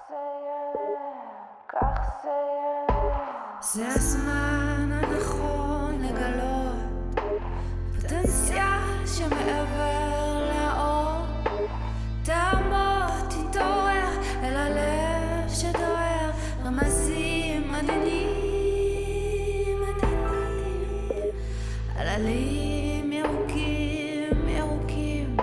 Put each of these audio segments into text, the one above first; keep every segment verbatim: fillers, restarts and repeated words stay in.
זה יהיה, כך זה יהיה. זה הזמן הנכון לגלות פוטנציאל שמעבר לאור. תעמוד, תתעורר אל הלב שדוער, רמזים עדינים, עדינים, עללים ירוקים, ירוקים.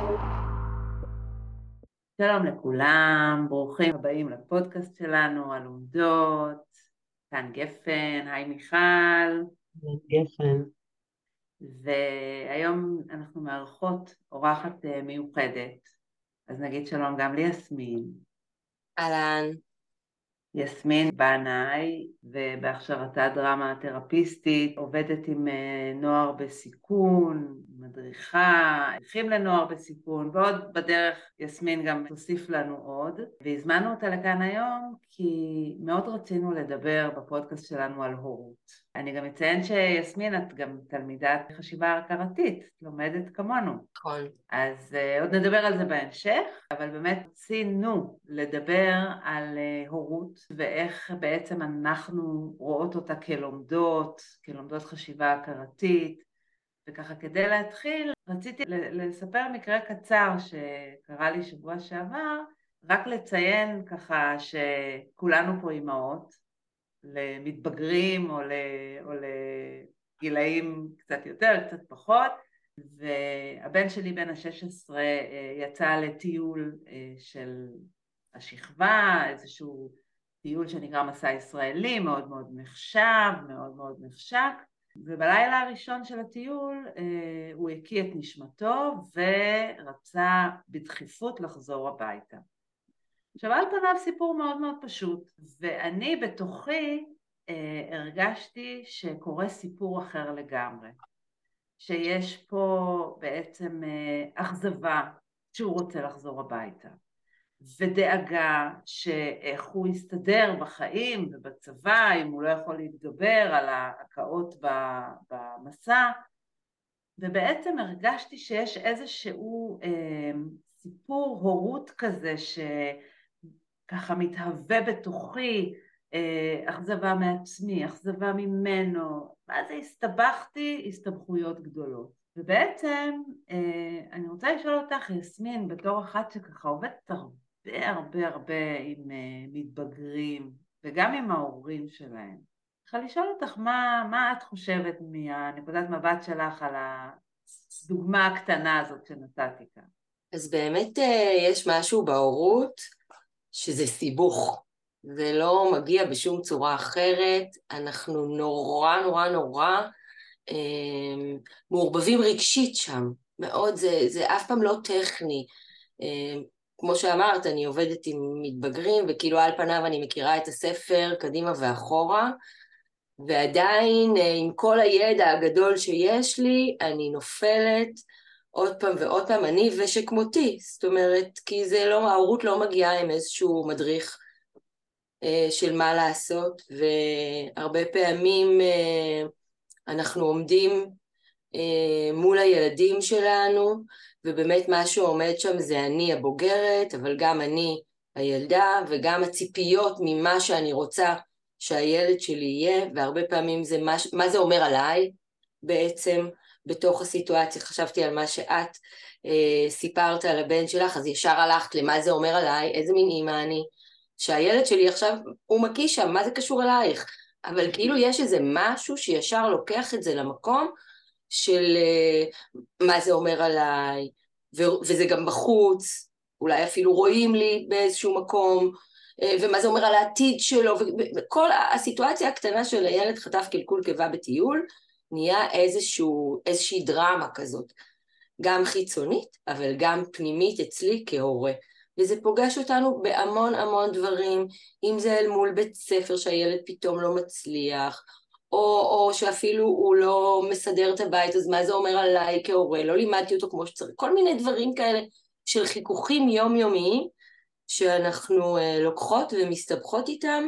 שלום לכולם, ברוכים הבאים לפודקאסט שלנו על לומדות. כאן גפן, היי מיכל. גפן. והיום אנחנו מארחות אורחת מיוחדת, אז נגיד שלום גם ליסמין. אהלן. יסמין בנאי, ובהכשרתה דרמה תרפיסטית, עובדת עם נוער בסיכון, מדריכה, מדריכים לנוער בסיכון, ועוד בדרך יסמין גם תוסיף לנו עוד. והזמנו אותה לכאן היום כי מאוד רצינו לדבר בפודקאסט שלנו על הורות. אני גם אציין שיסמין, את גם תלמידת חשיבה הכרתית, לומדת כמונו. נכון. אז uh, עוד נדבר על זה בהמשך, אבל באמת רצינו לדבר על uh, הורות, ואיך בעצם אנחנו רואות אותה כלומדות, כלומדות חשיבה הכרתית, וככה כדי להתחיל, רציתי לספר מקרה קצר שקרה לי שבוע שעבר, רק לציין ככה שכולנו פה אימהות, למתבגרים או, ל, או לגילאים קצת יותר, קצת פחות, והבן שלי בן ה-שש עשרה יצא לטיול של השכבה, איזשהו טיול שנקרא מסע ישראלי, מאוד מאוד נחשב, מאוד מאוד נחשק, ובלילה הראשון של הטיול הוא הקיא את נשמתו ורצה בדחיפות לחזור הביתה. עכשיו על פניו סיפור מאוד מאוד פשוט, ואני בתוכי אה, הרגשתי שקורה סיפור אחר לגמרי, שיש פה בעצם אה, אכזבה שהוא רוצה לחזור הביתה, ודאגה שאיך הוא יסתדר בחיים ובצבא אם הוא לא יכול להתגבר על ההקאות במסע, ובעצם הרגשתי שיש איזשהו אה, סיפור הורות כזה ש... ככה מתהווה בתוכי, אכזבה מעצמי, אכזבה ממנו, ואז הסתבכתי הסתבכויות גדולות. ובעצם אני רוצה לשאול אותך, יסמין, בתור אחת שככה עובדת הרבה הרבה הרבה עם מתבגרים, וגם עם ההורים שלהם, אני רוצה לשאול אותך מה, מה את חושבת מהנקודת מבט שלך על הדוגמה הקטנה הזאת שנתתי כאן. אז באמת יש משהו בהורות, שזה סיבוך, זה לא מגיע בשום צורה אחרת, אנחנו נורא נורא נורא אה, מעורבבים רגשית שם, מאוד, זה, זה אף פעם לא טכני, אה, כמו שאמרת, אני עובדת עם מתבגרים, וכאילו על פניו אני מכירה את הספר קדימה ואחורה, ועדיין אה, עם כל הידע הגדול שיש לי, אני נופלת, עוד פעם ועוד פעם, אני ושכמותי, זאת אומרת, כי זה לא, ההורות לא מגיעה עם איזשהו מדריך אה, של מה לעשות, והרבה פעמים אה, אנחנו עומדים אה, מול הילדים שלנו, ובאמת מה שעומד שם זה אני הבוגרת, אבל גם אני הילדה, וגם הציפיות ממה שאני רוצה שהילד שלי יהיה, והרבה פעמים זה מה, מה זה אומר עליי בעצם, בתוך הסיטואציה. חשבתי על מה שאת אה, סיפרת על הבן שלך, אז ישר הלכת למה זה אומר עליי, איזה מין אימא אני, שהילד שלי עכשיו הוא מקיא שם, מה זה קשור אלייך? אבל כאילו יש איזה משהו שישר לוקח את זה למקום של אה, מה זה אומר עליי, ו- וזה גם בחוץ, אולי אפילו רואים לי באיזשהו מקום, אה, ומה זה אומר על העתיד שלו, וכל הסיטואציה הקטנה של הילד חטף קלקול קיבה בטיול, נהיה איזשהו, איזושהי דרמה כזאת, גם חיצונית, אבל גם פנימית אצלי כהורה. וזה פוגש אותנו בהמון המון דברים, אם זה אל מול בית ספר שהילד פתאום לא מצליח, או, או שאפילו הוא לא מסדר את הבית, אז מה זה אומר עליי כהורה, לא לימדתי אותו כמו שצריך, כל מיני דברים כאלה של חיכוכים יומיומיים, שאנחנו לוקחות ומסתבכות איתם,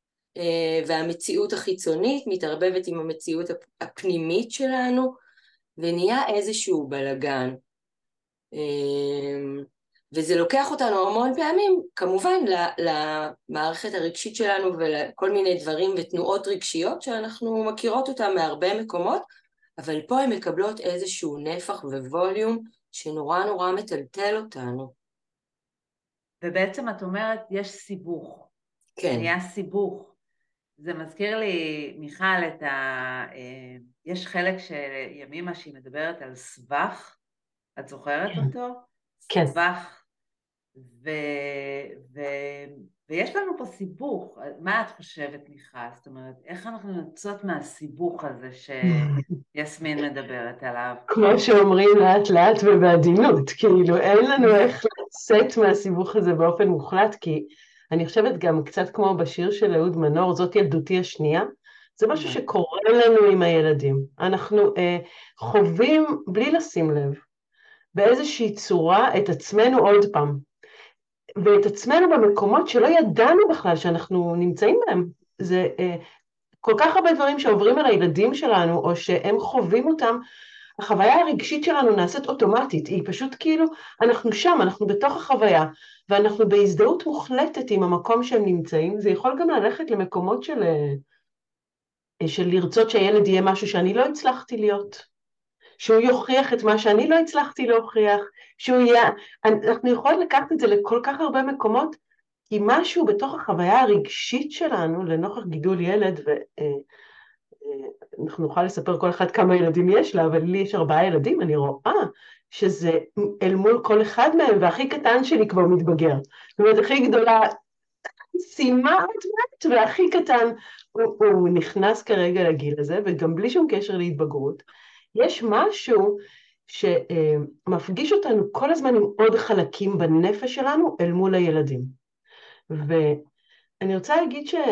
והמציאות החיצונית מתערבבת עם המציאות הפנימית שלנו, ונהיה איזשהו בלגן. וזה לוקח אותנו המון פעמים, כמובן, למערכת הרגשית שלנו ולכל מיני דברים ותנועות רגשיות שאנחנו מכירות אותם מהרבה מקומות, אבל פה הן מקבלות איזשהו נפח וווליום שנורא נורא מטלטל אותנו. ובעצם את אומרת, יש סיבוך. כן. נהיה סיבוך. זה מזכיר לי, מיכל, את ה... יש חלק של ימימה שהיא מדברת על סבך, את זוכרת כן. אותו? כן. סבך. ו... ו... ויש לנו פה סיבוך. מה את חושבת, מיכל? זאת אומרת, איך אנחנו יוצאות מהסיבוך הזה שיסמין מדברת עליו? כמו שאומרים לאט לאט ובעדינות, כאילו אין לנו איך לצאת מהסיבוך הזה באופן מוחלט, כי אני חושבת גם קצת כמו בשיר של אהוד מנור, זאת ילדותי השנייה, זה משהו שקורה לנו עם הילדים. אנחנו אה, חווים בלי לשים לב, באיזושהי צורה את עצמנו עוד פעם, ואת עצמנו במקומות שלא ידענו בכלל שאנחנו נמצאים בהם. זה אה, כל כך הרבה דברים שעוברים על הילדים שלנו, או שהם חווים אותם, החוויה הרגשית שלנו נעשית אוטומטית, היא פשוט כאילו, אנחנו שם, אנחנו בתוך החוויה, ואנחנו בהזדהות מוחלטת עם המקום שהם נמצאים. זה יכול גם ללכת למקומות של, של לרצות שהילד יהיה משהו שאני לא הצלחתי להיות, שהוא יוכיח את מה שאני לא הצלחתי להוכיח, שהוא יהיה, אנחנו יכולים לקחת את זה לכל כך הרבה מקומות, כי משהו בתוך החוויה הרגשית שלנו, לנוכח גידול ילד, ו... אנחנו נוכל לספר כל אחד כמה ילדים יש לה, אבל לי יש ארבעה ילדים, אני רואה שזה אל מול כל אחד מהם, והכי קטן שלי כבר מתבגר. זאת אומרת, הכי גדולה סיימה עוד מעט, והכי קטן הוא, הוא נכנס כרגע לגיל הזה, וגם בלי שום קשר להתבגרות. יש משהו שמפגיש אותנו כל הזמן עם עוד חלקים בנפש שלנו אל מול הילדים. ואני רוצה להגיד ש...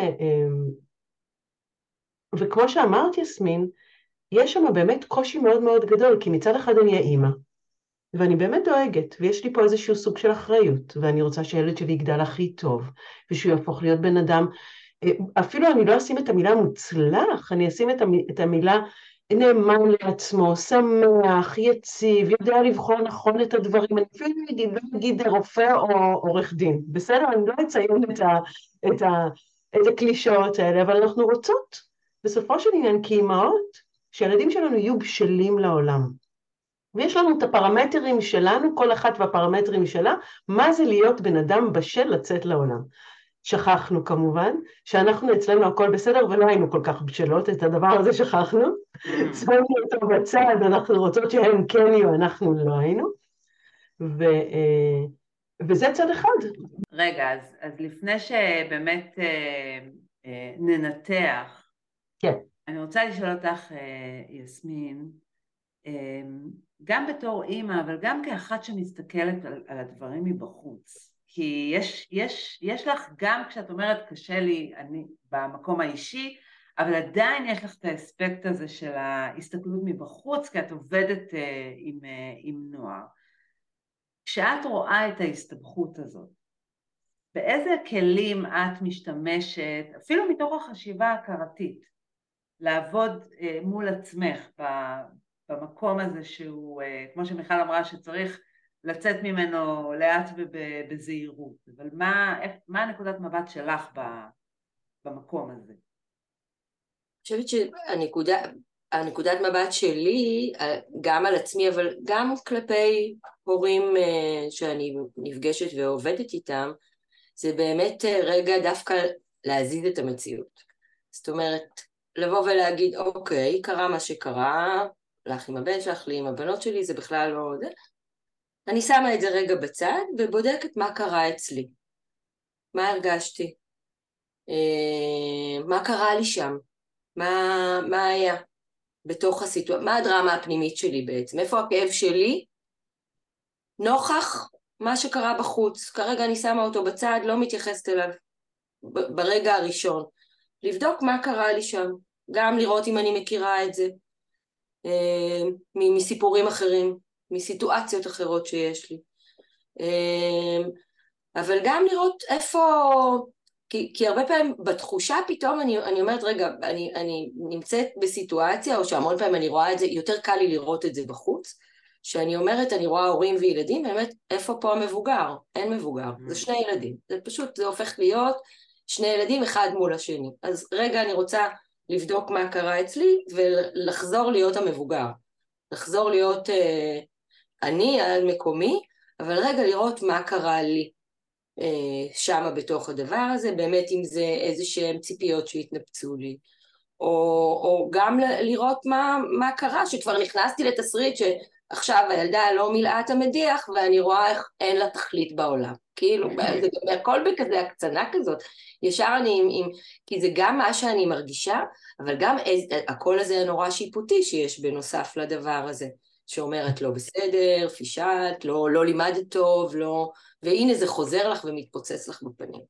וכמו שאמרת יסמין, יש שם באמת קושי מאוד מאוד גדול, כי מצד אחד אני האמא, ואני באמת דואגת, ויש לי פה איזשהו סוג של אחריות, ואני רוצה שהילד שלי יגדל הכי טוב, ושהוא יהפוך להיות בן אדם, אפילו אני לא אשים את המילה מוצלח, אני אשים את המילה נאמן לעצמו, שמח, יציב, יודע לבחור נכון את הדברים, אני אפילו אגיד, לא אגיד רופא או עורך דין, בסדר? אני לא אציין את, ה, את, ה, את הקלישאות האלה, אבל אנחנו רוצות, בסופו של עניין, כאימהות, שהילדים שלנו יהיו בשלים לעולם. ויש לנו את הפרמטרים שלנו, כל אחת והפרמטרים שלה, מה זה להיות בן אדם בשל לצאת לעולם. שכחנו כמובן, שאנחנו אצלנו הכל בסדר, ולא היינו כל כך בשלות, את הדבר הזה שכחנו. שמנו אותו בצד, אנחנו רוצות שהם כן יהיו, אנחנו לא היינו. ו, וזה צד אחד. רגע, אז, אז לפני שבאמת אה, אה, ננתח, כן. אני רוצה לשאול אותך, יסמין, גם בתור אימא, אבל גם כאחת שמסתכלת על, על הדברים מבחוץ, כי יש, יש, יש לך גם כשאת אומרת קשה לי אני, במקום האישי, אבל עדיין יש לך את האספקט הזה של ההסתכלות מבחוץ, כי את עובדת עם, עם נוער. כשאת רואה את ההסתבכות הזאת, באיזה כלים את משתמשת, אפילו מתוך החשיבה הכרתית, לעבוד אה, מול עצמך במקום הזה שהוא, אה, כמו שמיכל אמרה, שצריך לצאת ממנו לאט ובזהירות. אבל מה, איך, מה הנקודת מבט שלך במקום הזה? אני חושבת שהנקודה, הנקודת מבט שלי, גם על עצמי, אבל גם כלפי הורים אה, שאני נפגשת ועובדת איתם, זה באמת רגע דווקא להזיז את המציאות. זאת אומרת, לבוא ולהגיד, אוקיי, קרה מה שקרה, לך עם הבן שלך, לי עם הבנות שלי, זה בכלל לא זה. אני שמה את זה רגע בצד, ובודקת מה קרה אצלי. מה הרגשתי? מה קרה לי שם? מה, מה היה בתוך הסיטואציה? מה הדרמה הפנימית שלי בעצם? איפה הכאב שלי? נוכח מה שקרה בחוץ. כרגע אני שמה אותו בצד, לא מתייחסת אליו ברגע הראשון. לבדוק מה קרה לי שם. גם לראות אם אני מכירה את זה, מסיפורים אחרים, מסיטואציות אחרות שיש לי. אבל גם לראות איפה, כי, כי הרבה פעמים בתחושה פתאום אני, אני אומרת, רגע, אני, אני נמצאת בסיטואציה, או שהמון פעמים אני רואה את זה, יותר קל לי לראות את זה בחוץ, שאני אומרת, אני רואה הורים וילדים, באמת, איפה פה המבוגר? אין מבוגר, זה שני ילדים. זה פשוט, זה הופך להיות שני ילדים אחד מול השני. אז רגע, אני רוצה לבדוק מה קרה אצלי, ולחזור להיות המבוגר. לחזור להיות אה, אני על מקומי, אבל רגע לראות מה קרה לי אה, שמה בתוך הדבר הזה, באמת אם זה איזה שהן ציפיות שהתנפצו לי, או, או גם לראות מה, מה קרה, שכבר נכנסתי לתסריט שעכשיו הילדה לא מילאה את המדיח, ואני רואה איך אין לה תכלית בעולם. כאילו, זה הכל בכזה הקצנה כזאת. ישר אני עם, עם, כי זה גם מה שאני מרגישה, אבל גם איז, הכל הזה הנורא שיפוטי שיש בנוסף לדבר הזה, שאומרת לא בסדר, פישט, לא, לא לימדת טוב, לא, והנה זה חוזר לך ומתפוצץ לך בפנים.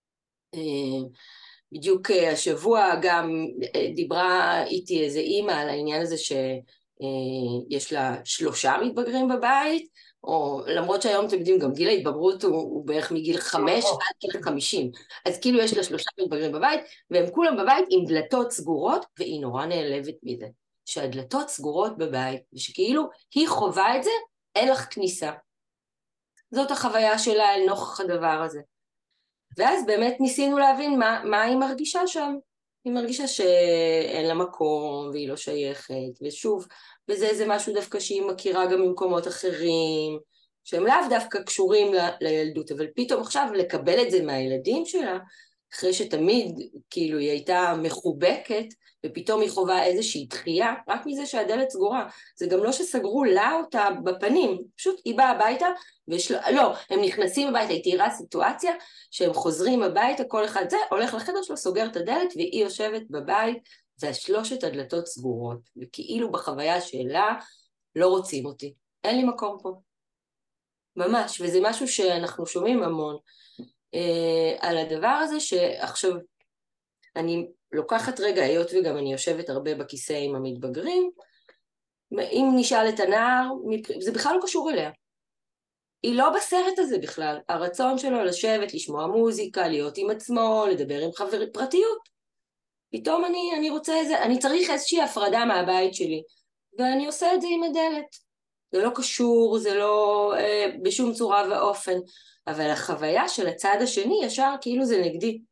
בדיוק השבוע גם דיברה איתי איזה אימא על העניין הזה שיש לה שלושה מתבגרים בבית, או למרות שהיום אתם יודעים גם גיל ההתבגרות הוא, הוא בערך מגיל חמש עד גיל חמישים, אז כאילו יש לה שלושה מתבגרים בבית, והם כולם בבית עם דלתות סגורות, והיא נורא נעלבת מזה, שהדלתות סגורות בבית, ושכאילו היא חובה את זה, אין לך כניסה. זאת החוויה שלה אל נוכח הדבר הזה. ואז באמת ניסינו להבין מה, מה היא מרגישה שם. היא מרגישה שאין לה מקום והיא לא שייכת, ושוב, וזה זה משהו דווקא שהיא מכירה גם ממקומות אחרים, שהם לאו דווקא קשורים ל, לילדות, אבל פתאום עכשיו לקבל את זה מהילדים שלה, אחרי שתמיד כאילו היא הייתה מחובקת, ופתאום היא חובה איזושהי דחייה, רק מזה שהדלת סגורה. זה גם לא שסגרו לה אותה בפנים, פשוט היא באה הביתה, ושל... לא, הם נכנסים הביתה, היא תיארה סיטואציה, שהם חוזרים הביתה, כל אחד זה, הולך לחדר שלו, סוגר את הדלת, והיא יושבת בבית, והשלושת הדלתות סגורות, וכאילו בחוויה שלה, לא רוצים אותי, אין לי מקום פה. ממש, וזה משהו שאנחנו שומעים המון, אה, על הדבר הזה שעכשיו, אני לוקחת רגע, היות וגם אני יושבת הרבה בכיסא עם המתבגרים, אם נשאל את הנער, זה בכלל לא קשור אליה. היא לא בסרט הזה בכלל. הרצון שלו לשבת, לשמוע מוזיקה, להיות עם עצמו, לדבר עם חבר פרטיות. פתאום אני, אני רוצה איזה, אני צריך איזושהי הפרדה מהבית שלי, ואני עושה את זה עם הדלת. זה לא קשור, זה לא אה, בשום צורה ואופן, אבל החוויה של הצד השני ישר כאילו זה נגדי.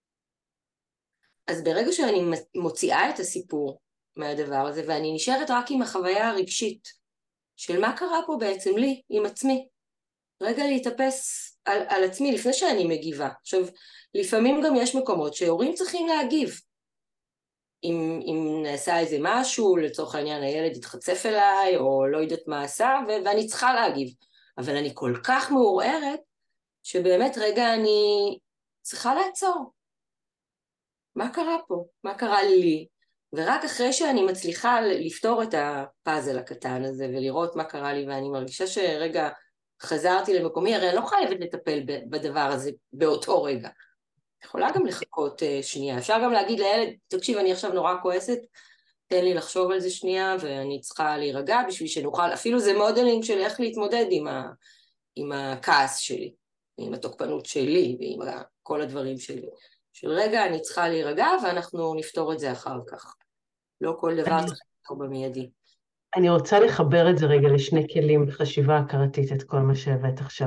אז ברגע שאני מוציאה את הסיפור מהדבר הזה, ואני נשארת רק עם החוויה הרגשית, של מה קרה פה בעצם לי, עם עצמי, רגע להתאפס על, על עצמי לפני שאני מגיבה. עכשיו, לפעמים גם יש מקומות שהורים צריכים להגיב. אם, אם נעשה איזה משהו, לצורך העניין הילד יתחצף אליי, או לא יודעת מה עשה, ו- ואני צריכה להגיב. אבל אני כל כך מעורערת, שבאמת רגע אני צריכה לעצור. מה קרה פה? מה קרה לי? ורק אחרי שאני מצליחה לפתור את הפאזל הקטן הזה, ולראות מה קרה לי, ואני מרגישה שרגע חזרתי למקומי, הרי אני לא חייבת לטפל בדבר הזה באותו רגע. יכולה גם לחכות שנייה. אפשר גם להגיד לילד, תקשיב, אני עכשיו נורא כועסת, תן לי לחשוב על זה שנייה, ואני צריכה להירגע בשביל שנוכל, אפילו זה מודלינג של איך להתמודד עם, ה, עם הכעס שלי, עם התוקפנות שלי, ועם כל הדברים שלי. של רגע אני צריכה להירגע, ואנחנו נפתור את זה אחר כך. לא כל דבר צריך לפתור במיידי. אני רוצה לחבר את זה רגע לשני כלים בחשיבה הכרתית, את כל מה שהבאת עכשיו.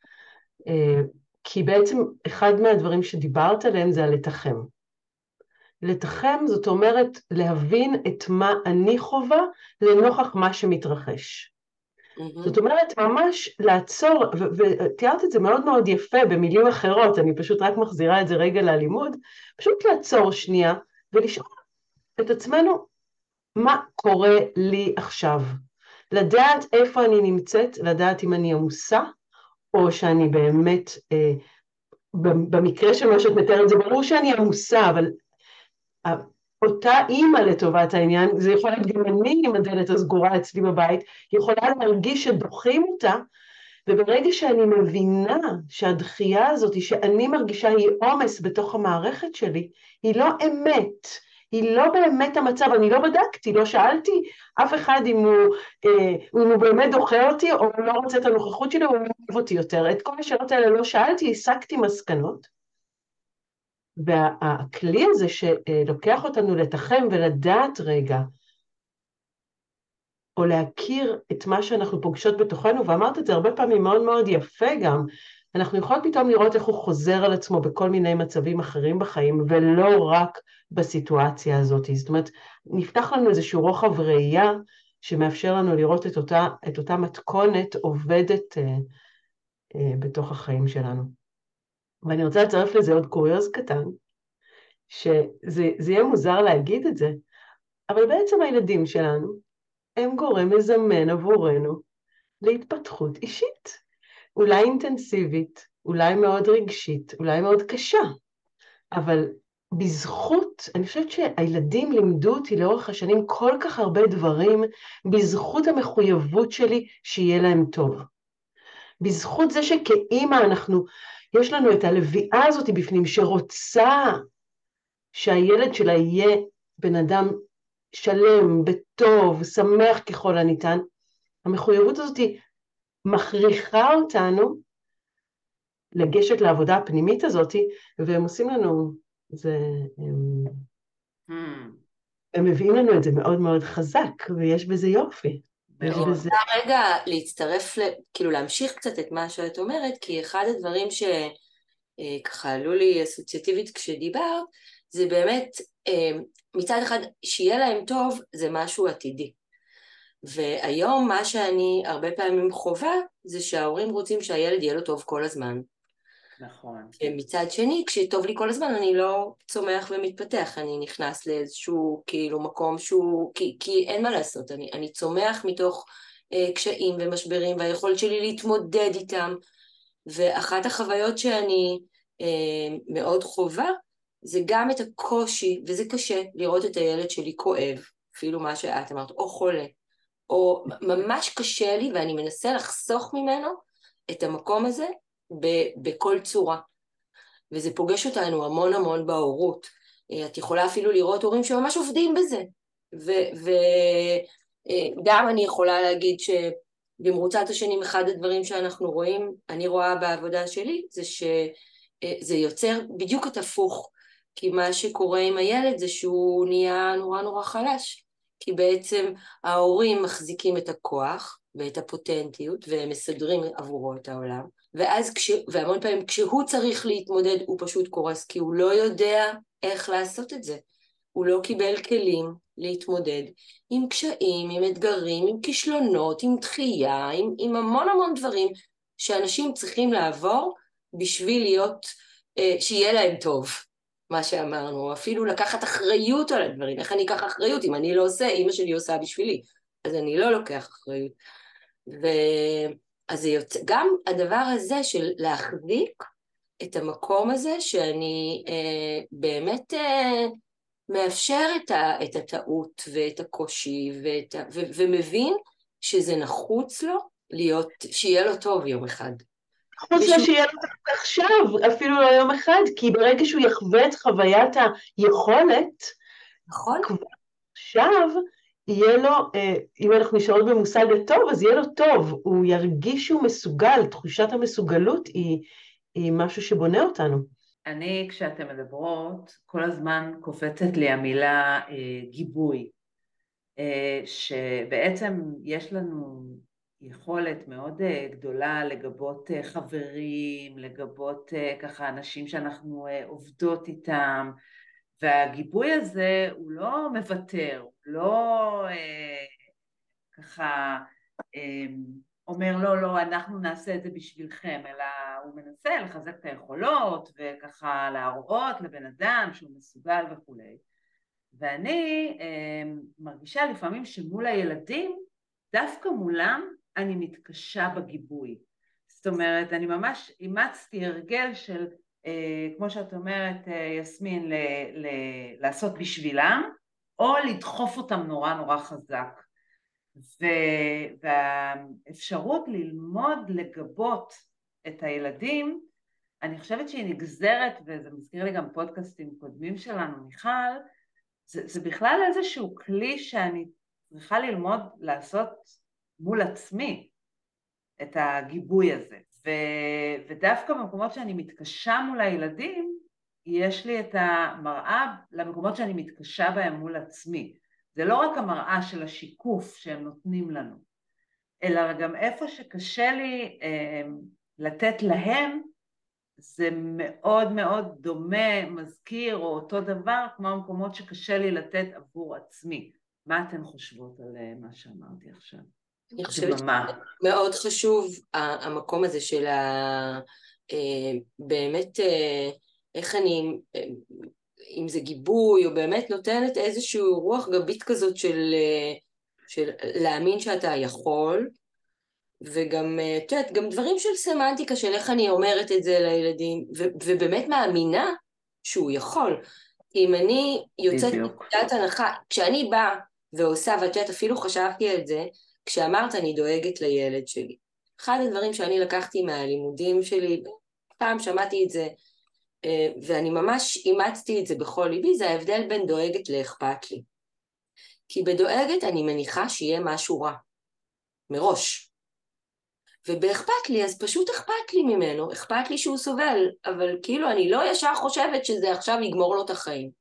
כי בעצם אחד מהדברים שדיברת עליהם זה על לתחם. לתחם זאת אומרת להבין את מה אני חובה לנוכח מה שמתרחש. Mm-hmm. זאת אומרת ממש לעצור, ותיארת את זה מאוד מאוד יפה במילים אחרות, אני פשוט רק מחזירה את זה רגע ללימוד, פשוט לעצור שנייה ולשאול את עצמנו מה קורה לי עכשיו. לדעת איפה אני נמצאת, לדעת אם אני עמוסה, או שאני באמת, אה, במקרה של מה שאת מתארת, זה ברור שאני עמוסה, אבל אותה אימא לטובת העניין, זה יכול להיות גם אני עם הדלת הסגורה אצלי בבית, יכולה להרגיש שדוחים אותה, וברגע שאני מבינה שהדחייה הזאת, שאני מרגישה היא עומס בתוך המערכת שלי, היא לא אמת, היא לא באמת המצב, אני לא בדקתי, לא שאלתי אף אחד אם הוא, אה, אם הוא באמת דוחה אותי, או לא רוצה את הנוכחות שלי, או לא אוהב אותי יותר. את כל השאלות האלה לא שאלתי, הסקתי מסקנות. והכלי הזה שלוקח אותנו לתחם ולדעת רגע, או להכיר את מה שאנחנו פוגשות בתוכנו, ואמרת את זה הרבה פעמים מאוד מאוד יפה גם, אנחנו יכולים פתאום לראות איך הוא חוזר על עצמו בכל מיני מצבים אחרים בחיים, ולא רק בסיטואציה הזאת. זאת אומרת, נפתח לנו איזשהו רוחב ראייה, שמאפשר לנו לראות את אותה, את אותה מתכונת עובדת אה, אה, בתוך החיים שלנו. ואני רוצה לצרף לזה עוד קוריוז קטן, שזה יהיה מוזר להגיד את זה, אבל בעצם הילדים שלנו הם גורם מזמן עבורנו להתפתחות אישית, אולי אינטנסיבית, אולי מאוד רגשית, אולי מאוד קשה, אבל בזכות, אני חושבת שהילדים לימדו אותי לאורך השנים כל כך הרבה דברים, בזכות המחויבות שלי שיהיה להם טוב. בזכות זה שכאימא אנחנו, יש לנו את הלוויה הזאת בפנים שרוצה שהילד שלה יהיה בן אדם שלם, בטוב, שמח ככל הניתן. המחויבות הזאת מכריחה אותנו לגשת לעבודה הפנימית הזאת, והם עושים לנו, זה, הם, Hmm, הם מביאים לנו את זה מאוד מאוד חזק, ויש בזה יופי. יש מאוד. בזה... רגע, להצטרף, ל- כאילו להמשיך קצת את מה שאת אומרת, כי אחד הדברים שככה עלו לי אסוציאטיבית כשדיברת, זה באמת, אה, מצד אחד, שיהיה להם טוב, זה משהו עתידי. והיום מה שאני הרבה פעמים חובה, זה שההורים רוצים שהילד יהיה לו טוב כל הזמן. נכון. מצד שני, כשטוב לי כל הזמן, אני לא צומח ומתפתח, אני נכנס לאיזשהו כאילו מקום שהוא, כי, כי אין מה לעשות, אני, אני צומח מתוך אה, קשיים ומשברים, והיכולת שלי להתמודד איתם, ואחת החוויות שאני אה, מאוד חובה, זה גם את הקושי, וזה קשה לראות את הילד שלי כואב, אפילו מה שאת אמרת, או חולה, או ממש קשה לי, ואני מנסה לחסוך ממנו את המקום הזה, בכל צורה, וזה פוגש אותנו המון המון בהורות. את יכולה אפילו לראות הורים שממש עובדים בזה, וגם אני יכולה להגיד שבמרוצת השנים אחד הדברים שאנחנו רואים, אני רואה בעבודה שלי, זה שזה יוצר בדיוק את הפוך, כי מה שקורה עם הילד זה שהוא נהיה נורא נורא חלש, כי בעצם ההורים מחזיקים את הכוח ואת הפוטנטיות, והם מסדרים עבורו את העולם, ואז, כש, והמון פעמים כשהוא צריך להתמודד, הוא פשוט קורס, כי הוא לא יודע איך לעשות את זה. הוא לא קיבל כלים להתמודד עם קשיים, עם אתגרים, עם כישלונות, עם דחייה, עם, עם המון המון דברים שאנשים צריכים לעבור בשביל להיות, אה, שיהיה להם טוב, מה שאמרנו, אפילו לקחת אחריות על הדברים. איך אני אקח אחריות? אם אני לא עושה, אמא שלי עושה בשבילי, אז אני לא לוקח אחריות. ו... אז זה יוצא, גם הדבר הזה של להחזיק את המקום הזה, שאני אה, באמת אה, מאפשר את, ה, את הטעות ואת הקושי, ואת ה, ו, ומבין שזה נחוץ לו להיות, שיהיה לו טוב יום אחד. חוץ ושהוא... שיהיה לו טוב עכשיו, אפילו לא יום אחד, כי ברגע שהוא יחווה את חוויית היכולת, נכון? כבר עכשיו, יהיה לו, אם אנחנו נשארות במושג הטוב, אז יהיה לו טוב, הוא ירגיש שהוא מסוגל, תחושת המסוגלות היא, היא משהו שבונה אותנו. אני, כשאתן מדברות, כל הזמן קופצת לי המילה אה, גיבוי, אה, שבעצם יש לנו יכולת מאוד אה, גדולה לגבות אה, חברים, לגבות אה, ככה אנשים שאנחנו אה, עובדות איתם, והגיבוי הזה הוא לא מוותר, הוא לא אה, ככה אה, אומר לא, לא, אנחנו נעשה את זה בשבילכם, אלא הוא מנסה לחזק את היכולות וככה להראות לבן אדם שהוא מסוגל וכו'. ואני אה, מרגישה לפעמים שמול הילדים, דווקא מולם אני מתקשה בגיבוי. זאת אומרת, אני ממש אימצתי הרגל של Uh, כמו שאת אומרת, uh, יסמין, ל- ל- לעשות בשבילם, או לדחוף אותם נורא נורא חזק. ו- והאפשרות ללמוד לגבות את הילדים, אני חושבת שהיא נגזרת, וזה מזכיר לי גם פודקאסטים קודמים שלנו, מיכל, זה, זה בכלל איזשהו כלי שאני צריכה ללמוד לעשות מול עצמי, את הגיבוי הזה. ו, ודווקא במקומות שאני מתקשה מול הילדים, יש לי את המראה למקומות שאני מתקשה בהם מול עצמי. זה לא רק המראה של השיקוף שהם נותנים לנו, אלא גם איפה שקשה לי אה, לתת להם, זה מאוד מאוד דומה, מזכיר או אותו דבר, כמו המקומות שקשה לי לתת עבור עצמי. מה אתן חושבות על מה שאמרתי עכשיו? אני חושבת שמאוד חשוב המקום הזה של ה... באמת, איך אני, אם זה גיבוי, או באמת נותנת איזשהו רוח גבית כזאת של, של להאמין שאתה יכול, וגם, את יודעת, גם דברים של סמנטיקה, של איך אני אומרת את זה לילדים, ו, ובאמת מאמינה שהוא יכול. אם אני יוצאת נקודת הנחה, כשאני באה ועושה, ואת יודעת, אפילו חשבתי על זה, כשאמרת אני דואגת לילד שלי. אחד הדברים שאני לקחתי מהלימודים שלי, פעם שמעתי את זה, ואני ממש אימצתי את זה בכל ליבי, זה ההבדל בין דואגת לאכפת לי. כי בדואגת אני מניחה שיהיה משהו רע, מראש. ובאכפת לי, אז פשוט אכפת לי ממנו, אכפת לי שהוא סובל, אבל כאילו אני לא ישר חושבת שזה עכשיו יגמור לו את החיים.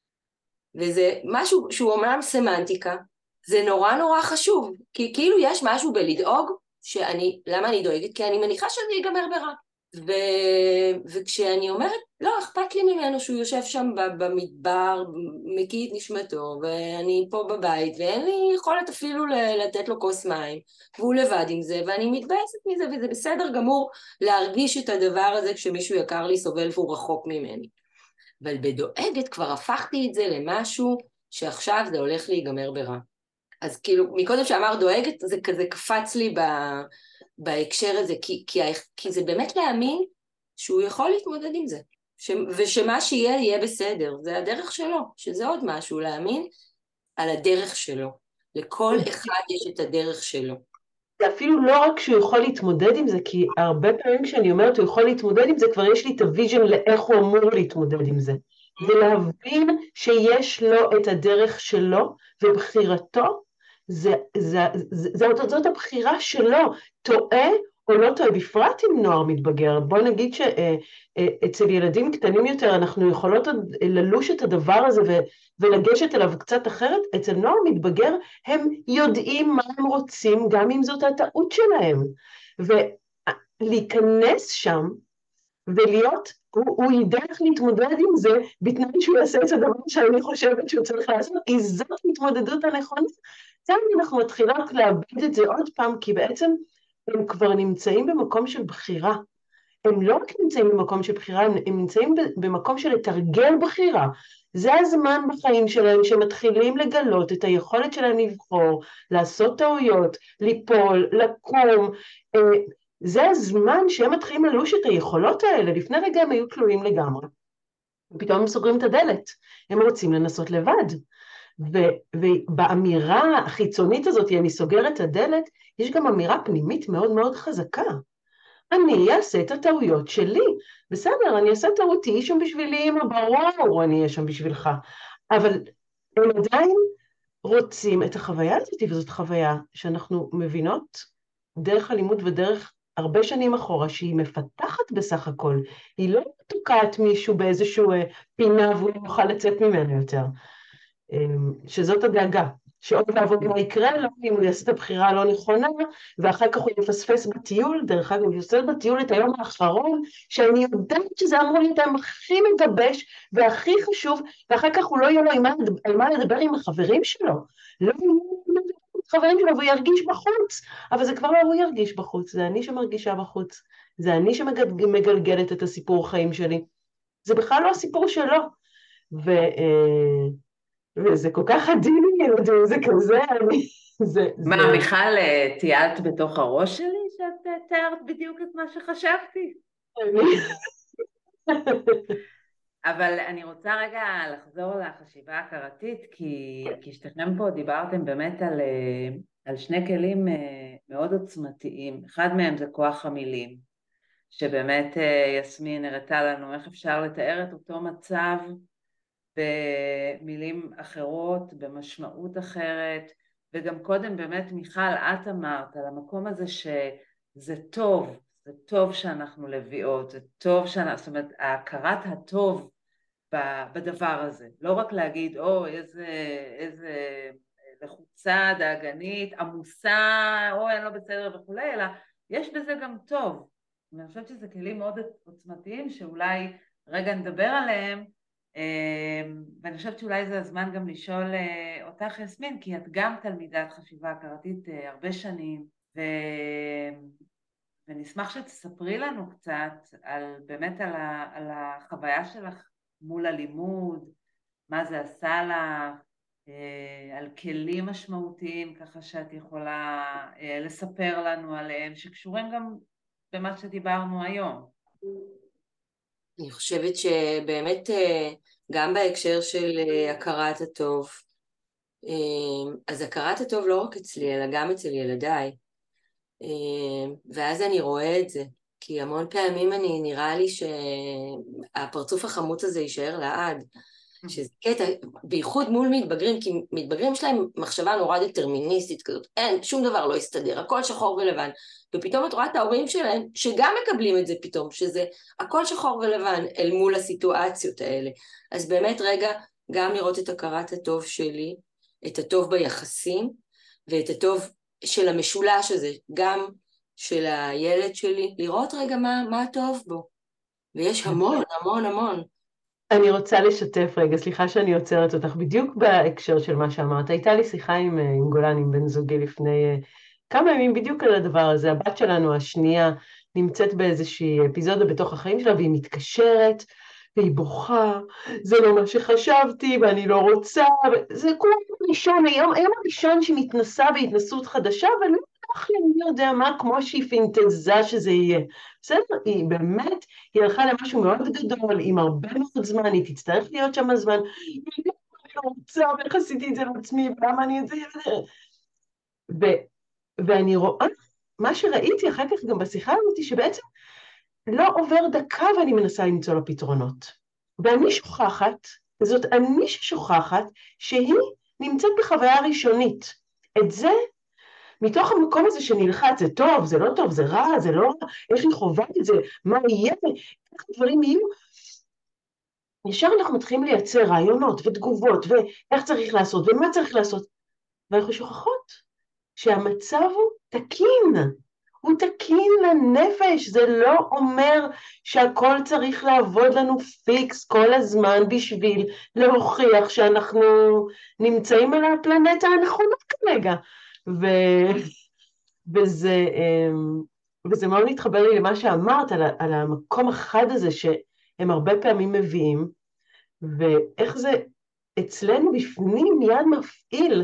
וזה משהו שהוא אומנם סמנטיקה, זה נורא נורא חשוב, כי כאילו יש משהו בלדאוג, שאני, למה אני דואגת? כי אני מניחה שזה ייגמר ברע. ו... וכשאני אומרת, לא, אכפת לי ממנו שהוא יושב שם במדבר, מקיא את נשמתו, ואני פה בבית, ואין לי יכולת אפילו לתת לו כוס מים, והוא לבד עם זה, ואני מתבאסת מזה, וזה בסדר גמור להרגיש את הדבר הזה כשמישהו יקר לי סובל והוא רחוק ממני. אבל בדואגת כבר הפכתי את זה למשהו שעכשיו זה הולך להיגמר ברע. אז כאילו, מקודם שאמר דואגת, זה כזה קפץ לי ב... בהקשר הזה, כי, כי, כי זה באמת להאמין שהוא יכול להתמודד עם זה, ש, ושמה שיהיה יהיה בסדר, זה הדרך שלו, שזה עוד משהו, להאמין על הדרך שלו, לכל אחד יש את הדרך שלו. זה אפילו לא רק שהוא יכול להתמודד עם זה, כי הרבה פעמים כשאני אומרת הוא יכול להתמודד עם זה, כבר יש לי את הוויז'ן לאיך הוא אמור להתמודד עם זה, ולהבין שיש לו את הדרך שלו, ובחירתו, זה, זה, זה, זה, זאת, זאת הבחירה שלו, טועה או לא טועה, בפרט עם נוער מתבגר. בוא נגיד שאצל ילדים קטנים יותר אנחנו יכולות ללוש את הדבר הזה ו, ולגשת אליו קצת אחרת, אצל נוער מתבגר הם יודעים מה הם רוצים, גם אם זאת הטעות שלהם. ולהיכנס שם ולהיות, הוא, הוא ידע איך להתמודד עם זה, בתנאי שהוא יעשה את הדבר שאני חושבת שהוא צריך לעשות, כי זאת התמודדות הנכונה. גם אנחנו מתחילות לאבד את זה עוד פעם, כי בעצם הם כבר נמצאים במקום של בחירה. הם לא רק נמצאים במקום של בחירה, הם, הם נמצאים במקום של לתרגל בחירה. זה הזמן בחיים שלהם שמתחילים לגלות את היכולת שלהם לבחור, לעשות טעויות, ליפול, לקום. זה הזמן שהם מתחילים ללוש את היכולות האלה. לפני רגע הם היו תלויים לגמרי. ופתאום הם סוגרים את הדלת. הם רוצים לנסות לבד. ו- ובאמירה החיצונית הזאת, אני סוגרת את הדלת, יש גם אמירה פנימית מאוד מאוד חזקה. אני אעשה את הטעויות שלי. בסדר, אני אעשה טעות, תהי שם בשבילי, אמא, ברור, אני אהיה שם בשבילך. אבל הם עדיין רוצים את החוויה הזאת, וזאת חוויה שאנחנו מבינות דרך הלימוד ודרך הרבה שנים אחורה, שהיא מפתחת בסך הכל. היא לא תוקעת מישהו באיזשהו פינה, והוא לא יוכל לצאת ממנו יותר. שזאת הדאגה, שעוד לעבוד מה יקרה לו, אם הוא יעשה את הבחירה הלא נכונה, ואחר כך הוא יפספס בטיול, דרך אגב, הוא יעשה בטיול את היום האחרון, שאני יודעת שזה אמור להיות היום הכי מגבש, והכי חשוב, ואחר כך הוא לא יהיה לו על מה לדבר עם החברים שלו, לא יהיה לו עם החברים שלו, והוא ירגיש בחוץ, אבל זה כבר לא הוא ירגיש בחוץ, זה אני שמרגישה בחוץ, זה אני שמגלגלת את הסיפור חיים שלי, זה בכלל לא הסיפור שלו, ו... וזה כל כך עדין עם ילדים, זה כזה, אני... זה, מה, זה... מיכל, תיארת בתוך הראש שלי שאת תיארת בדיוק את מה שחשבתי? אבל אני רוצה רגע לחזור לחשיבה ההכרתית, כי, כי שתכנם פה דיברתם באמת על, על שני כלים מאוד עוצמתיים. אחד מהם זה כוח המילים, שבאמת יסמין הראתה לנו איך אפשר לתאר את אותו מצב, במילים אחרות, במשמעות אחרת, וגם קודם באמת מיכל, את אמרת על המקום הזה שזה טוב, זה טוב שאנחנו לביאות, זה טוב שאנחנו, זאת אומרת, ההכרת הטוב בדבר הזה, לא רק להגיד, או, איזה, איזה לחוצה, דאגנית, עמוסה, או אני לא בסדר וכולי, אלא יש בזה גם טוב. אני חושבת שזה כלים מאוד עוצמתיים שאולי רגע נדבר עליהם, ואני חושבת שאולי זה הזמן גם לשאול אותך יסמין, כי את גם תלמידת חשיבה הכרתית הרבה שנים, ו... ונשמח שתספרי לנו קצת על, באמת על, ה... על החוויה שלך מול הלימוד, מה זה עשה לך, על כלים משמעותיים ככה שאת יכולה לספר לנו עליהם, שקשורים גם במה שדיברנו היום. אני חושבת שבאמת גם בהקשר של הכרת הטוב, אז הכרת הטוב לא רק אצלי, אלא גם אצל ילדיי. ואז אני רואה את זה, כי המון פעמים אני נראה לי שהפרצוף החמוץ הזה יישאר לעד. שזה קטע, בייחוד מול מתבגרים, כי מתבגרים שלהם מחשבה נורא דטרמיניסטית כזאת, אין, שום דבר לא יסתדר, הכל שחור ולבן, ופתאום את רואה את ההורים שלהם, שגם מקבלים את זה פתאום, שזה הכל שחור ולבן אל מול הסיטואציות האלה. אז באמת רגע, גם לראות את הכרת הטוב שלי, את הטוב ביחסים, ואת הטוב של המשולש הזה, גם של הילד שלי, לראות רגע מה, מה הטוב בו. ויש המון, המון, המון. אני רוצה לשתף רגע, סליחה שאני עוצרת אותך, בדיוק בהקשר של מה שאמרת. הייתה לי שיחה עם, עם גולן, עם בן זוגי לפני כמה ימים בדיוק על הדבר הזה. הבת שלנו השנייה נמצאת באיזושהי אפיזודה בתוך החיים שלה, והיא מתקשרת, והיא בוכה, זה לא מה שחשבתי, ואני לא רוצה, זה כולה ראשון, היום, היום הראשון שהיא מתנסה בהתנסות חדשה, ולא אחי, אני יודע מה, כמו שהיא פינטזה שזה יהיה. בסדר, היא באמת, היא הלכה למשהו מאוד גדול, עם הרבה מאוד זמן, היא תצטרך להיות שם הזמן, אני לא רוצה, ואיך עשיתי את זה לעצמי, ולמה אני את זה, ו, ואני רואה, מה שראיתי אחר כך גם בשיחה הזאת, שבעצם לא עובר דקה ואני מנסה למצוא לו פתרונות. ואני שוכחת, זאת אני ששוכחת, שהיא נמצאת בחוויה ראשונית. את זה, מתוך המקום הזה שנלחץ, זה טוב, זה לא טוב, זה רע, זה לא רע, איך אני חווה את זה, מה יהיה, איך הדברים יהיו. ישר אנחנו מתחילים לייצר רעיונות ותגובות, ואיך צריך לעשות, ומה צריך לעשות. ואנחנו שוכחות שהמצב הוא תקין, הוא תקין לנפש, זה לא אומר שהכל צריך לעבוד לנו פיקס כל הזמן בשביל להוכיח שאנחנו נמצאים על הפלנטה הנכונה כרגע. ו... וזה, וזה מאוד מתחבר לי למה שאמרת על, על המקום החד הזה שהם הרבה פעמים מביאים, ואיך זה אצלנו בפנים מיד מפעיל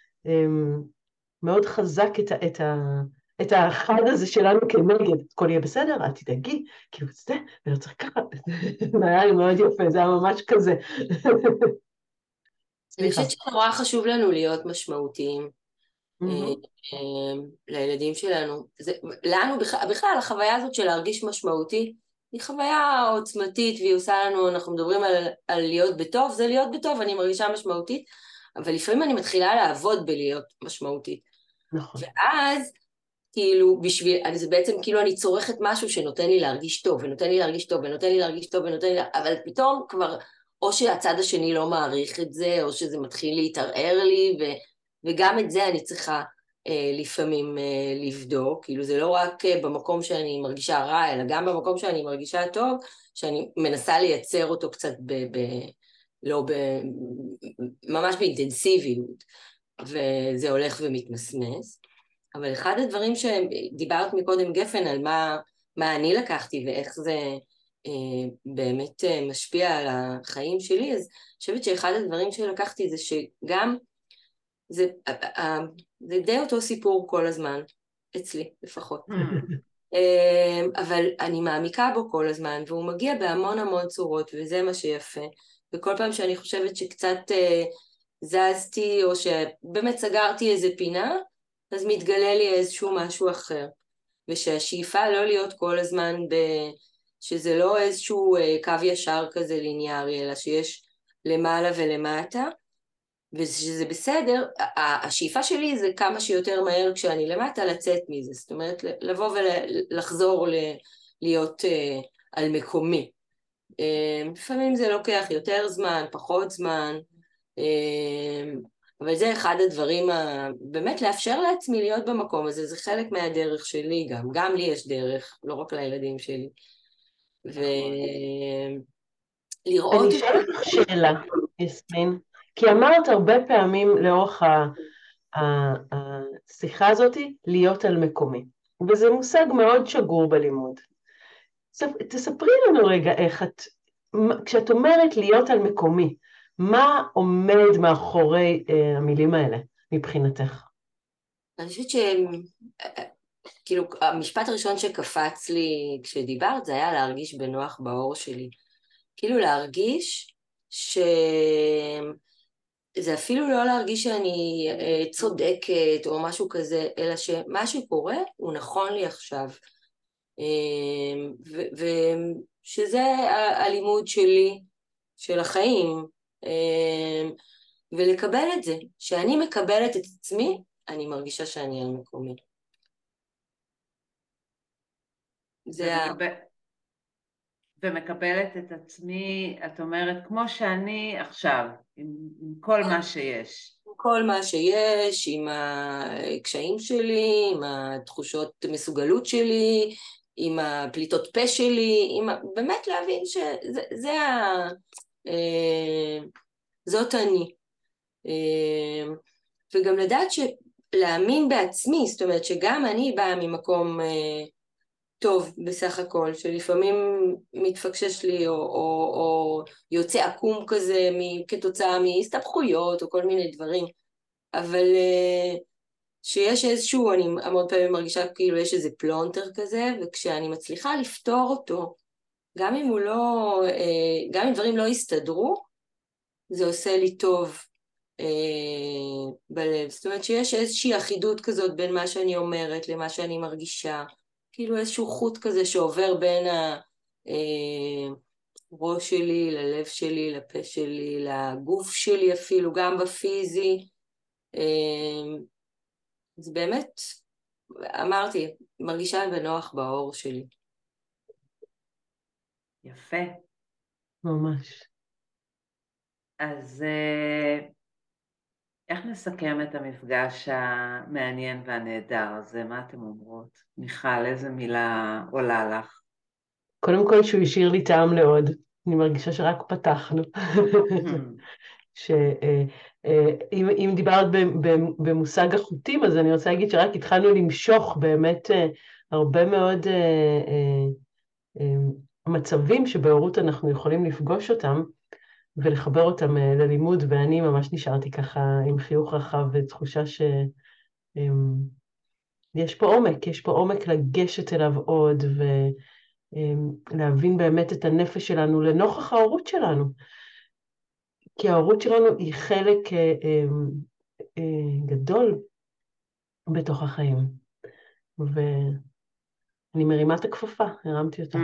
מאוד חזק את, ה, את, ה, את האחד הזה שלנו כנגד, הכל יהיה בסדר, אל תדאגי, כאילו זה, ולא צריך ככה, זה היה לי מאוד יפה, זה היה ממש כזה. אני חושבת שנורא חשוב לנו להיות משמעותיים, לילדים שלנו. לנו בכלל החוויה הזאת של להרגיש משמעותי, היא חוויה עוצמתית, והיא עושה לנו, אנחנו מדברים על, על להיות בטוב, זה להיות בטוב, אני מרגישה משמעותית, אבל לפעמים אני מתחילה לעבוד בלהיות משמעותית. נכון. ואז, כאילו, בשביל, זה בעצם כאילו אני צורכת משהו שנותן לי להרגיש טוב, ונותן לי להרגיש טוב, ונותן לי להרגיש טוב, ונותן לי, אבל פתאום כבר, או שהצד השני לא מעריך את זה, או שזה מתחיל להתערער לי, ו, וגם את זה אני צריכה אה, לפעמים אה, לבדוק, כאילו זה לא רק אה, במקום שאני מרגישה רע, אלא גם במקום שאני מרגישה טוב, שאני מנסה לייצר אותו קצת ב... ב לא ב... ממש באינטנסיביות, וזה הולך ומתמסמס. אבל אחד הדברים שדיברת מקודם גפן על מה, מה אני לקחתי ואיך זה אה, באמת אה, משפיע על החיים שלי, אז אני חושבת שאחד הדברים שלקחתי זה שגם זה, אה, זה די אותו סיפור כל הזמן, אצלי לפחות. אה, אבל אני מעמיקה בו כל הזמן, והוא מגיע בהמון המון צורות, וזה מה שיפה. וכל פעם שאני חושבת שקצת אה, זזתי, או שבאמת סגרתי איזה פינה, אז מתגלה לי איזשהו משהו אחר. ושהשאיפה לא להיות כל הזמן, ב... שזה לא איזשהו אה, קו ישר כזה ליניארי, אלא שיש למעלה ולמטה, ושזה בסדר, השאיפה שלי זה כמה שיותר מהר כשאני למטה לצאת מזה, זאת אומרת לבוא ולחזור ל... להיות אה, על מקומי. לפעמים זה לוקח יותר זמן, פחות זמן, אבל זה אחד הדברים, ה... באמת לאפשר לעצמי להיות במקום הזה, זה חלק מהדרך שלי גם, גם לי יש דרך, לא רק לילדים שלי. ולראות... אני אשאל אותך שאלה, יסמין, כי אמרת הרבה פעמים לאורך ה... השיחה הזאת, להיות על מקומי, וזה מושג מאוד שגור בלימוד. תספרי לנו רגע איך את, כשאת אומרת להיות על מקומי, מה עומד מאחורי אה, המילים האלה מבחינתך? אני חושבת ש... כאילו, המשפט הראשון שקפץ לי כשדיברת, זה היה להרגיש בנוח באור שלי. כאילו להרגיש ש... זה אפילו לא להרגיש שאני אה, צודקת או משהו כזה, אלא שמה שקורה הוא נכון לי עכשיו. ושזה הלימוד שלי, של החיים, ולקבל את זה. שאני מקבלת את עצמי, אני מרגישה שאני על מקומי. זה ה... ומקבלת את עצמי, את אומרת, כמו שאני עכשיו, עם, עם כל מה שיש. עם כל מה שיש, עם הקשיים שלי, עם התחושות מסוגלות שלי, עם הפליטות פה שלי, עם... באמת להבין שזה זה ה... זאת אני. וגם לדעת שלהאמין בעצמי, זאת אומרת שגם אני באה ממקום טוב בסך הכל, שלפעמים מתפקשש לי או, או, או יוצא עקום כזה כתוצאה מהסתבכויות או כל מיני דברים, אבל שיש איזשהו, אני המון פעמים מרגישה כאילו יש איזה פלונטר כזה, וכשאני מצליחה לפתור אותו, גם אם הוא לא, גם אם דברים לא יסתדרו, זה עושה לי טוב אה, בלב. זאת אומרת שיש איזושהי אחידות כזאת בין מה שאני אומרת למה שאני מרגישה, כאילו איזשהו חוט כזה שעובר בין הראש שלי ללב שלי, לפה שלי, לגוף שלי אפילו, גם בפיזי. אז באמת, אמרתי, מרגישה בנוח באור שלי. יפה. ממש. אז איך נסכם את המפגש המעניין והנהדר הזה? מה אתם אומרות? מיכל, איזה מילה עולה לך? קודם כל שהוא השאיר לי טעם לעוד. אני מרגישה שרק פתחנו. שאם דיברת במושג החוטים, אז אני רוצה להגיד שרק התחלנו למשוך באמת הרבה מאוד מצבים שבהורות אנחנו יכולים לפגוש אותם, ולחבר אותם ללימוד, ואני ממש נשארתי ככה עם חיוך רחב ותחושה שיש פה עומק, יש פה עומק לגשת אליו עוד, ולהבין באמת את הנפש שלנו לנוכח ההורות שלנו. כי ההורות שלנו היא חלק גדול בתוך החיים. ואני מרימה את הכפפה, הרמתי אותה.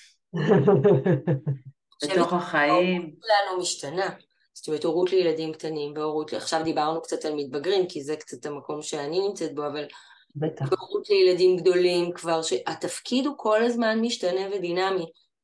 בתוך החיים. ההורות שלנו משתנה. זאת אומרת, הורות לילדים קטנים, בהורות, עכשיו דיברנו קצת על מתבגרים, כי זה קצת המקום שאני נמצאת בו, אבל בהורות לילדים גדולים כבר, שהתפקיד הוא כל הזמן משתנה ודינמי,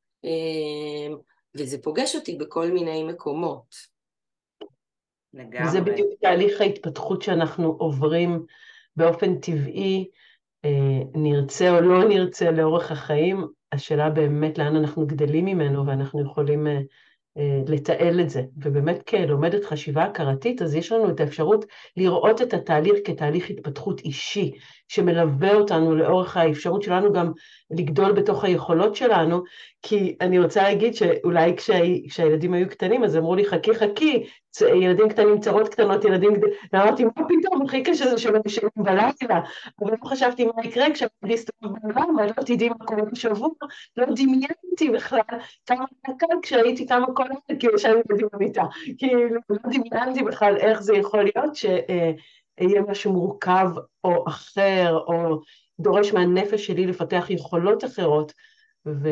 וזה פוגש אותי בכל מיני מקומות. לגמרי. זה בדיוק תהליך ההתפתחות שאנחנו עוברים באופן טבעי, נרצה או לא נרצה לאורך החיים, השאלה באמת לאן אנחנו גדלים ממנו, ואנחנו יכולים לתעל את זה. ובאמת כלומדת חשיבה הכרתית, אז יש לנו את האפשרות לראות את התהליך כתהליך התפתחות אישי, שמלווה אותנו לאורך האפשרות שלנו גם לגדול בתוך היכולות שלנו, כי אני רוצה להגיד שאולי כשהילדים היו קטנים, אז אמרו לי חכי חכי, ילדים קטנים, צרות קטנות, ילדים גדולים, ואמרתי, מה פתאום, הכי קשה זה שהם ישנים בלילה, אבל לא חשבתי מה יקרה כשאני להסתובב בעולם, ולא תדעי מה קורה בשבוע, לא דמיינתי בכלל כמה קל כשראיתי כמה כל העת, כאילו שאני ילדים במיטה, כאילו לא דמיינתי בכלל איך זה יכול להיות שיהיה משהו מורכב או אחר, או דורש מהנפש שלי לפתח יכולות אחרות, ו...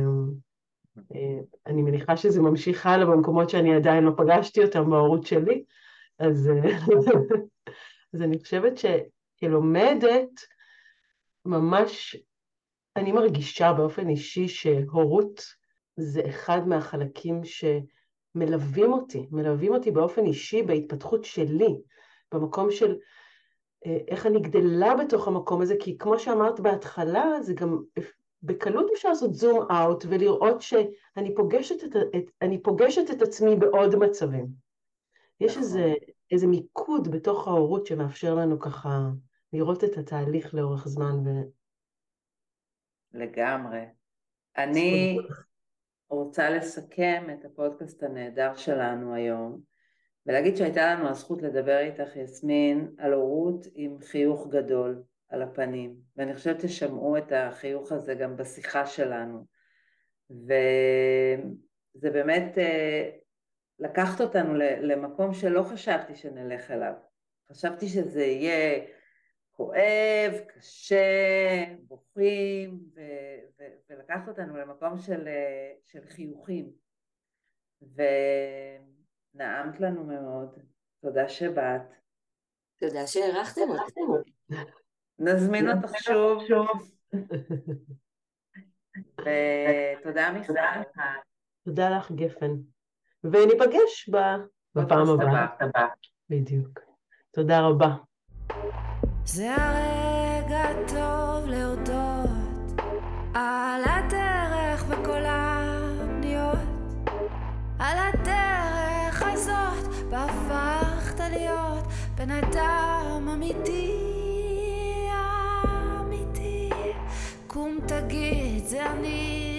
אני מניחה שזה ממשיך הלאה במקומות שאני עדיין לא פגשתי אותם בהורות שלי, אז, אז אני חושבת שכלומדת, ממש אני מרגישה באופן אישי שהורות זה אחד מהחלקים שמלווים אותי, מלווים אותי באופן אישי בהתפתחות שלי, במקום של איך אני גדלה בתוך המקום הזה, כי כמו שאמרת בהתחלה, זה גם בקלות אפשר לעשות זום אאוט ולראות שאני פוגשת את, את, אני פוגשת את עצמי בעוד מצבים. יש נכון. איזה, איזה מיקוד בתוך ההורות שמאפשר לנו ככה לראות את התהליך לאורך זמן. ו... לגמרי. אני רוצה לסכם את הפודקאסט הנהדר שלנו היום, ולהגיד שהייתה לנו הזכות לדבר איתך, יסמין, על הורות עם חיוך גדול על הפנים, ואני חושבת ששמעו את החיוך הזה גם בשיחה שלנו, וזה באמת לקחת אותנו למקום שלא חשבתי שנלך אליו, חשבתי שזה יהיה כואב, קשה, בוכים, ו- ו- ולקחת אותנו למקום של, של חיוכים, ונעמת לנו מאוד. תודה שבאת. תודה שהערכתם אותי. נזמין אותך שוב. ותודה מיכל. תודה לך גפן. וניפגש בפעם הבאה. בדיוק. תודה רבה. זה הרגע טוב להודות על הדרך וכל הפניות, על הדרך הזאת בהפכת להיות בן אדם אמיתי, אמיתי. קום תגיד זה אני